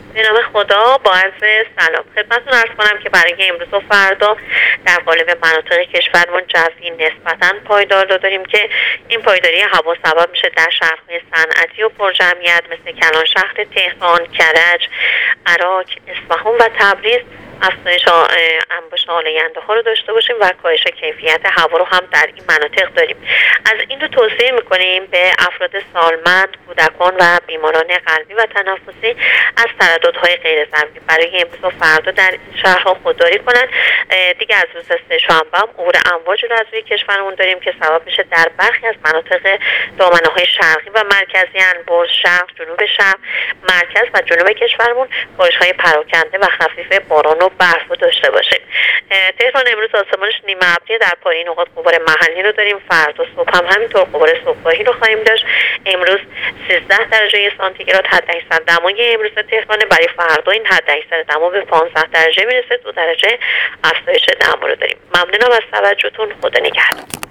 به نام خدا. با عرض سلام خدمتتون عرض کنم که برای امروز و فردا در قالب مناطق کشورمون جوی نسبتاً پایدار رو داریم که این پایداری هوا سبب میشه در شهرهای صنعتی و پرجمعیت مثل کلانشهر تهران، کرج، عراق، اصفهان و تبریز افزایش انباشت آلاینده ها رو داشته باشیم و کاهش کیفیت هوا رو هم در این مناطق داریم. از این رو توصیه میکنیم به افراد سالمند، کودکان و بیماران قلبی و تنفسی از ترددهای غیر ضروری برای امروز و فردا در این شهرها خودداری کنند. دیگه از روز سه‌شنبه هم عبور امواج رو از روی کشورمون داریم که سبب میشه در برخی از مناطق دامنه‌های شرقی و مرکزی انبر، شرق، جنوب شرق، مرکز و جنوب کشورمون بارش‌های پراکنده و خفیف باران و برف رو داشته باشیم. تهران امروز آسمانش نیمه ابری، در پایین نقاط غبار محلی رو داریم. فردا صبح هم همینطور غبار صبحگاهی رو خواهیم داشت. امروز 13 درجه سانتیگراد حداکثر دمای امروز تهران، برای فردا این حداکثر دما به 15 درجه میرسه. 2 درجه افزایش دما رو داریم. ممنونم از توجهتون. خدا نگهدار.